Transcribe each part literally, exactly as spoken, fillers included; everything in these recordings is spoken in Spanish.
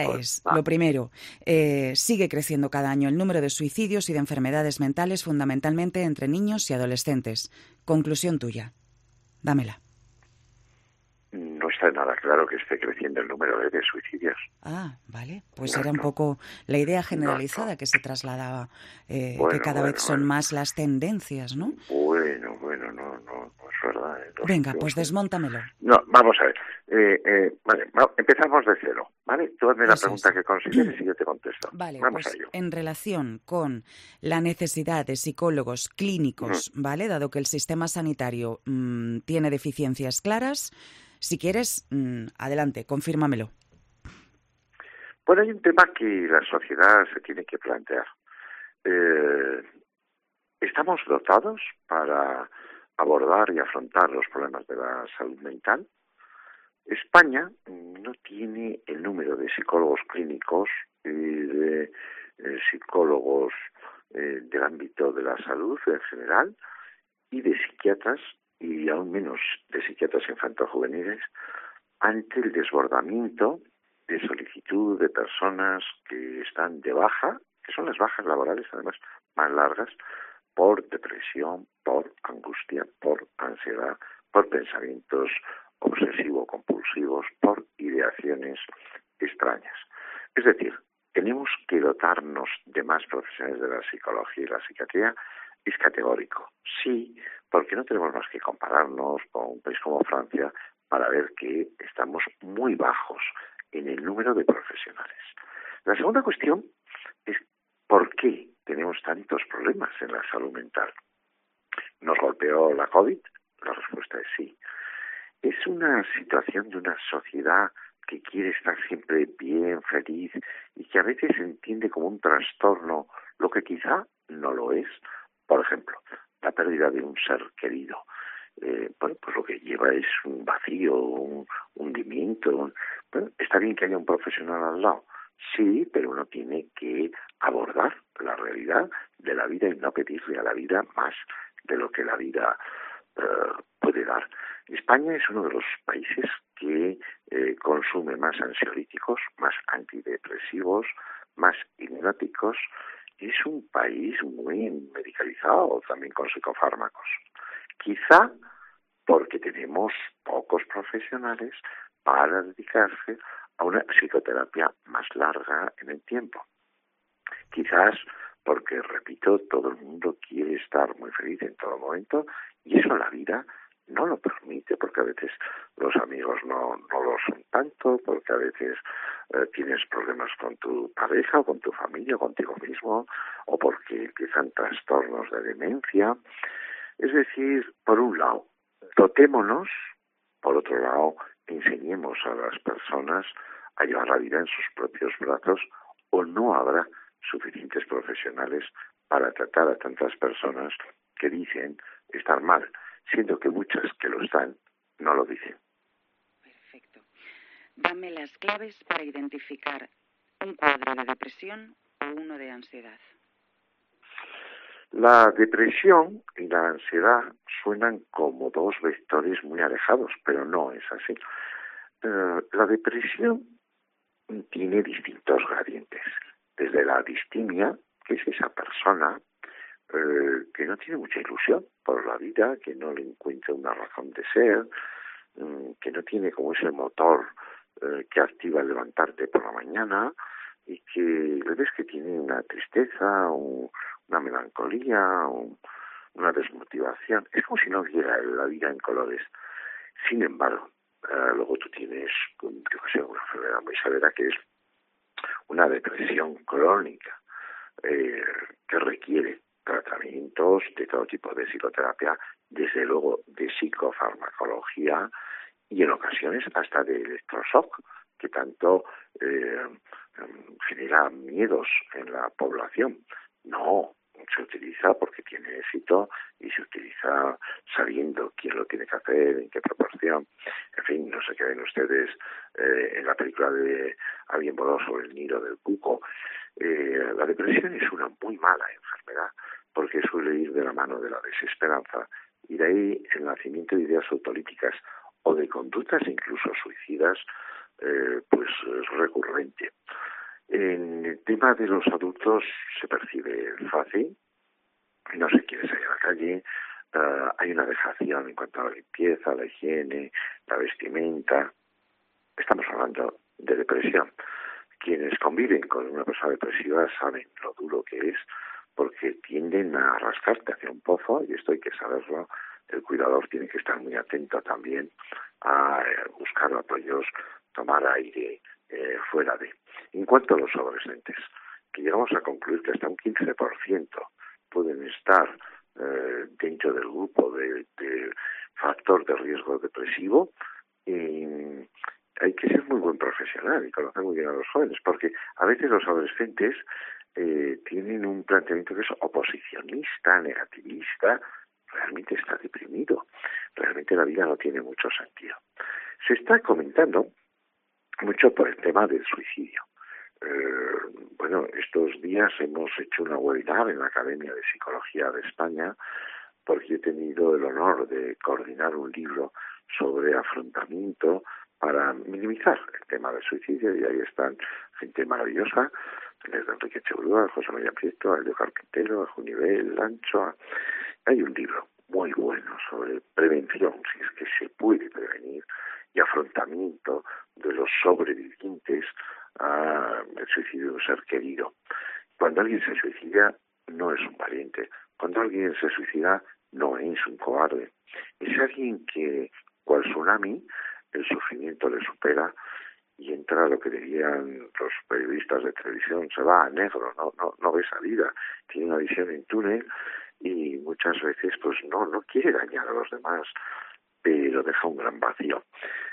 Pues, Es, va. lo primero, eh, sigue creciendo cada año el número de suicidios y de enfermedades mentales, fundamentalmente entre niños y adolescentes. Conclusión tuya. Dámela. No está nada claro que esté creciendo el número de, de suicidios. Ah, vale. Pues No, era un no, poco la idea no, generalizada no. que se trasladaba, eh, que Bueno, cada vez bueno, son bueno. más las tendencias, ¿no? Bueno, bueno, no, no, no es verdad. En los Venga, últimos pues años. desmóntamelo. No, vamos a ver. Eh, eh, vale, va- empezamos de cero, ¿vale? Tú hazme la Eso pregunta es. que consideres y yo te contesto. Vale, Vamos a pues ello. en relación con la necesidad de psicólogos Ujú. clínicos, ¿vale? Dado que el sistema sanitario mmm, tiene deficiencias claras, si quieres, mmm, adelante, confírmamelo. Bueno, hay un tema que la sociedad se tiene que plantear. Eh, ¿Estamos dotados para abordar y afrontar los problemas de la salud mental? España no tiene el número de psicólogos clínicos y de eh, psicólogos eh, del ámbito de la salud en general y de psiquiatras, y aún menos de psiquiatras infanto-juveniles, ante el desbordamiento de solicitud de personas que están de baja, que son las bajas laborales además más largas, por depresión, por angustia, por ansiedad, por pensamientos obsesivo-compulsivos, por ideaciones extrañas. Es decir, tenemos que dotarnos de más profesionales de la psicología y la psiquiatría. Es categórico. Sí, porque no tenemos más que compararnos con un país como Francia para ver que estamos muy bajos en el número de profesionales. La segunda cuestión es ¿por qué tenemos tantos problemas en la salud mental? ¿Nos golpeó la COVID? La respuesta es sí. Es una situación de una sociedad que quiere estar siempre bien, feliz, y que a veces entiende como un trastorno lo que quizá no lo es. Por ejemplo, la pérdida de un ser querido. Eh, bueno, pues lo que lleva es un vacío, un hundimiento. Un... Bueno, está bien que haya un profesional al lado, sí, pero uno tiene que abordar la realidad de la vida y no pedirle a la vida más de lo que la vida eh, puede dar. España es uno de los países que eh, consume más ansiolíticos, más antidepresivos, más hipnóticos, y es un país muy medicalizado también con psicofármacos. Quizá porque tenemos pocos profesionales para dedicarse a una psicoterapia más larga en el tiempo. Quizás porque, repito, todo el mundo quiere estar muy feliz en todo momento y eso la vida no lo permite, porque a veces los amigos no, no lo son tanto, porque a veces eh, tienes problemas con tu pareja o con tu familia o contigo mismo, o porque empiezan trastornos de demencia. Es decir, por un lado, dotémonos, por otro lado, enseñemos a las personas a llevar la vida en sus propios brazos, o no habrá suficientes profesionales para tratar a tantas personas que dicen estar mal, siendo que muchas que lo están no lo dicen. Perfecto. Dame las claves para identificar un cuadro de depresión o uno de ansiedad. La depresión y la ansiedad suenan como dos vectores muy alejados, pero no es así. Uh, la depresión tiene distintos gradientes, desde la distimia, que es esa persona eh, que no tiene mucha ilusión por la vida, que no le encuentra una razón de ser, um, que no tiene como ese motor eh, que activa el levantarte por la mañana, y que le ves que tiene una tristeza, un, una melancolía, un, una desmotivación. Es como si no viera la vida en colores. Sin embargo, Uh, luego tú tienes, yo que sé, una enfermedad muy severa que es una depresión crónica eh, que requiere tratamientos de todo tipo de psicoterapia, desde luego de psicofarmacología y en ocasiones hasta de electroshock, que tanto eh, genera miedos en la población. No, se utiliza porque tiene éxito y se utiliza sabiendo quién lo tiene que hacer, en qué proporción. En fin, no se queden ustedes eh, en la película de Alguien voló sobre el nido del cuco. Eh, la depresión es una muy mala enfermedad porque suele ir de la mano de la desesperanza y de ahí el nacimiento de ideas autolíticas o de conductas incluso suicidas eh, pues es recurrente. En el tema de los adultos se percibe fácil, no se quiere salir a la calle, uh, hay una dejación en cuanto a la limpieza, la higiene, la vestimenta. Estamos hablando de depresión. Quienes conviven con una persona depresiva saben lo duro que es, porque tienden a arrastrarte hacia un pozo, y esto hay que saberlo. El cuidador tiene que estar muy atento también a buscar apoyos, tomar aire eh, fuera de. En cuanto a los adolescentes, que llegamos a concluir que hasta un quince por ciento pueden estar eh, dentro del grupo de, de factor de riesgo depresivo, y hay que ser muy buen profesional y conocer muy bien a los jóvenes, porque a veces los adolescentes eh, tienen un planteamiento que es oposicionista, negativista, realmente está deprimido, realmente la vida no tiene mucho sentido. Se está comentando mucho por el tema del suicidio. Eh, bueno, estos días hemos hecho una webinar en la Academia de Psicología de España, porque he tenido el honor de coordinar un libro sobre afrontamiento para minimizar el tema del suicidio, y ahí están gente maravillosa, desde Enrique Echeverría, José María Prieto, Elio Carpintero, Junivel, Lancho. Hay un libro muy bueno sobre prevención, si es que se puede prevenir, y afrontamiento de los sobrevivientes al suicidio de un ser querido. Cuando alguien se suicida, no es un valiente. Cuando alguien se suicida, no es un cobarde. Es alguien que, cual tsunami, el sufrimiento le supera y entra a lo que dirían los periodistas de televisión, se va a negro, no, no, no ve salida, tiene una visión en túnel y muchas veces pues no, no quiere dañar a los demás, pero deja un gran vacío.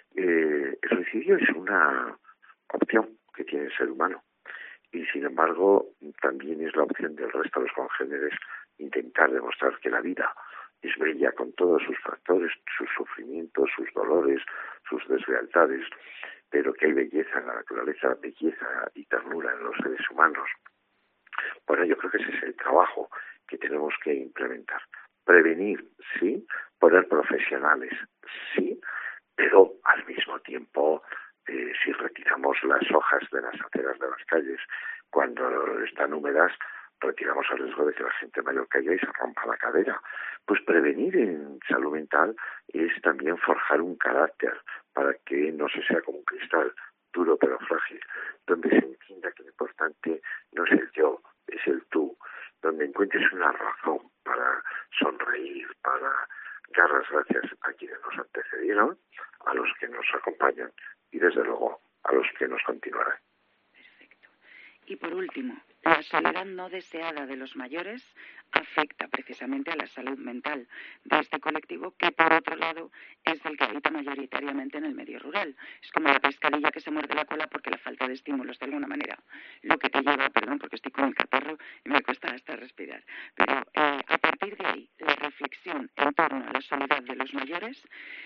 Eh, el suicidio es una opción que tiene el ser humano, y sin embargo también es la opción del resto de los congéneres intentar demostrar que la vida es bella con todos sus factores, sus sufrimientos, sus dolores, sus deslealtades, pero que hay belleza en la naturaleza, belleza y ternura en los seres humanos. Bueno, yo creo que ese es el trabajo que tenemos que implementar. Prevenir, sí, poner profesionales, sí, pero al mismo tiempo, eh, si retiramos las hojas de las aceras de las calles cuando están húmedas, retiramos el riesgo de que la gente mayor caiga y se rompa la cadera. Pues prevenir en salud mental es también forjar un carácter para que no se sea como un cristal duro pero frágil, donde se entienda que lo importante no es el yo, es el tú, donde encuentres una razón para sonreír, para dar las gracias a quienes nos antecedieron, a los que nos acompañan y desde luego a los que nos continuarán. Perfecto. Y por último, la soledad no deseada de los mayores afecta precisamente a la salud mental de este colectivo, que por otro lado es el que habita mayoritariamente en el medio rural. Es como la pescadilla que se muerde la cola porque la falta de estímulos de alguna manera lo que te lleva, perdón porque estoy con el catarro y me cuesta hasta respirar, pero eh, a partir de ahí la reflexión en torno a la soledad de los mayores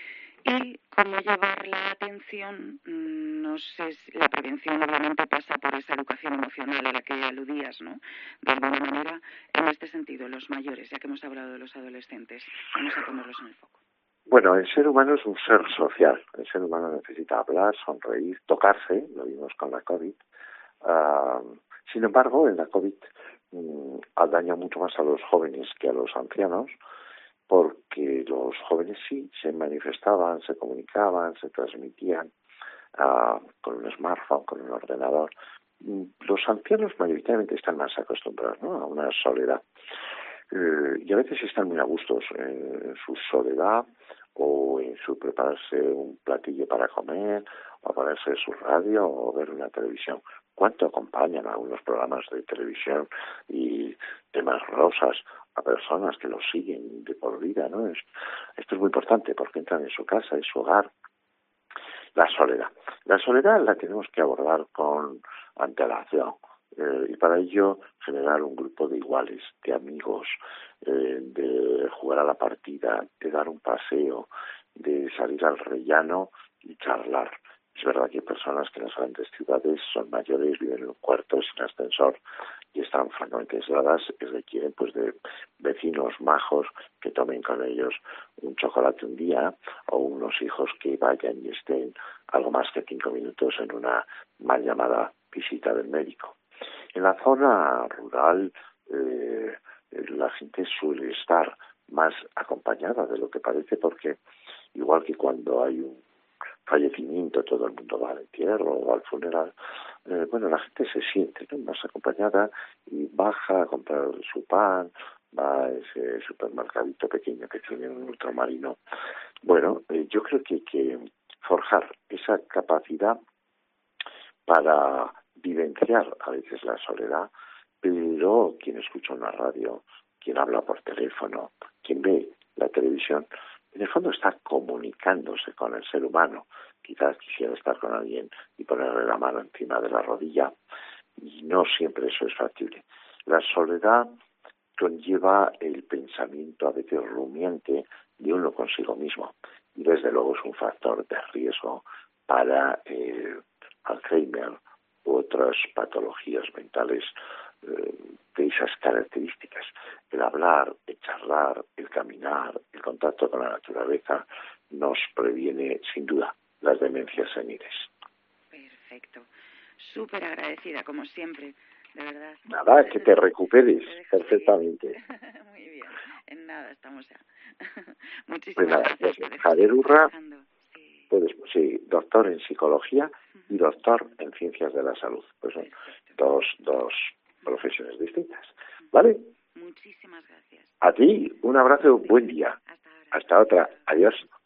y cómo llevar la atención. No sé si la prevención obviamente pasa por esa educación emocional a la que aludías, ¿no? De alguna manera, en este sentido, los mayores, ya que hemos hablado de los adolescentes, vamos a ponerlos en el foco. Bueno, el ser humano es un ser social. El ser humano necesita hablar, sonreír, tocarse, lo vimos con la COVID. Uh, sin embargo, en la COVID um, daña mucho más a los jóvenes que a los ancianos, porque los jóvenes sí se manifestaban, se comunicaban, se transmitían uh, con un smartphone, con un ordenador. Los ancianos mayoritariamente están más acostumbrados, ¿no?, a una soledad. Eh, y a veces están muy a gustos en su soledad o en su prepararse un platillo para comer, o ponerse su radio o ver una televisión. ¿Cuánto acompañan algunos programas de televisión y temas rosas a personas que los siguen de por vida, ¿no? Es, esto es muy importante porque entran en su casa, en su hogar. La soledad. La soledad la tenemos que abordar con antelación. Eh, y para ello generar un grupo de iguales, de amigos, eh, de jugar a la partida, de dar un paseo, de salir al rellano y charlar. Es verdad que hay personas que en las grandes ciudades son mayores, viven en un cuarto sin ascensor y están francamente aisladas y requieren pues de vecinos majos que tomen con ellos un chocolate un día o unos hijos que vayan y estén algo más que cinco minutos en una mal llamada visita del médico. En la zona rural eh, la gente suele estar más acompañada de lo que parece, porque igual que cuando hay un fallecimiento todo el mundo va al entierro o al funeral, eh, bueno, la gente se siente, ¿no?, más acompañada y baja a comprar su pan, va a ese supermercadito pequeño que tiene un ultramarino. Bueno, eh, yo creo que hay que forjar esa capacidad para vivenciar a veces la soledad, pero quien escucha una radio, quien habla por teléfono, quien ve la televisión, en el fondo está comunicándose con el ser humano. Quizás quisiera estar con alguien y ponerle la mano encima de la rodilla, y no siempre eso es factible. La soledad conlleva el pensamiento a veces rumiante de uno consigo mismo, y desde luego es un factor de riesgo para el Alzheimer u otras patologías mentales eh, de esas características. El hablar, el charlar, el caminar, el contacto con la naturaleza nos previene sin duda las demencias seniles. Perfecto. Súper agradecida, como siempre, de verdad. Nada, que te recuperes perfectamente. Muy bien, en nada estamos ya. Muchísimas pues nada, gracias. Pues, Javier Urra, sí. Puedes, sí, doctor en psicología y doctor en ciencias de la salud. Pues son dos, dos profesiones distintas. ¿Vale? Muchísimas gracias. A ti, un abrazo, buen día. Hasta ahora. Hasta otra. Adiós.